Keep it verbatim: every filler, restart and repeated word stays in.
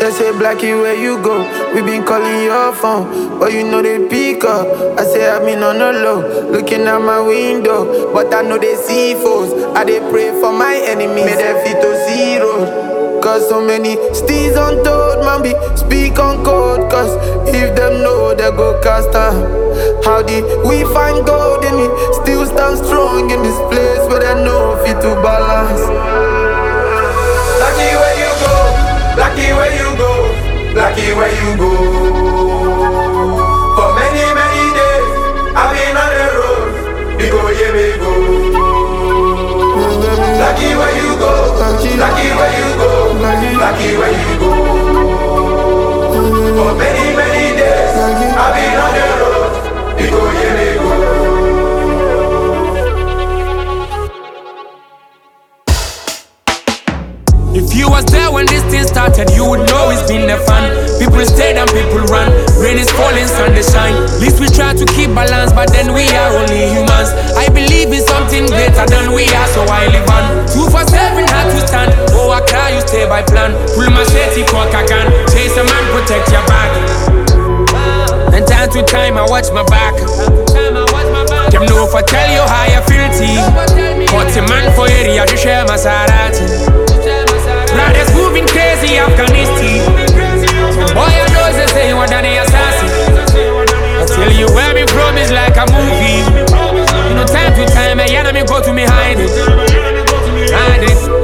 They say Blackie, where you go? We been calling your phone, but you know they pick up. I say I've been on the low, looking out my window, but I know they see foes. I they pray for my enemies, may they fit to zero. Cause so many steeds untold, man, be speak on code. Cause if them know, they go cast out. How did we find gold and we still stand strong in this place where they know fit to balance? Blackie, where you go? Blackie, where you go? Blackie, where you go? For many, many days, I've been on the road. We go, yeah, we go. Blackie, where you go? Blackie, where you go? Blackie, where you go? For many, many days, I've been on the road. We go, yeah, we go. If you was there when this thing started, you would know it's been a fun. People stayed and people run. Rain is falling, sun is shine. At least we try to keep balance, but then we are only humans. I believe in something greater than we are, so I live on. Two for seven had to stand. Oh, I cry, you stay by plan. Pull my safety cock again. Chase a man, protect your back. And time to time, I watch my back. Them know if I tell you how you feel, T. Cut a man for area to share Maserati. Brothers moving crazy, Afghanistan. Boy, I know they say you are the assassin. I tell you where me from is like a movie. You know, time to time, my enemy go to me hide it. Hide it.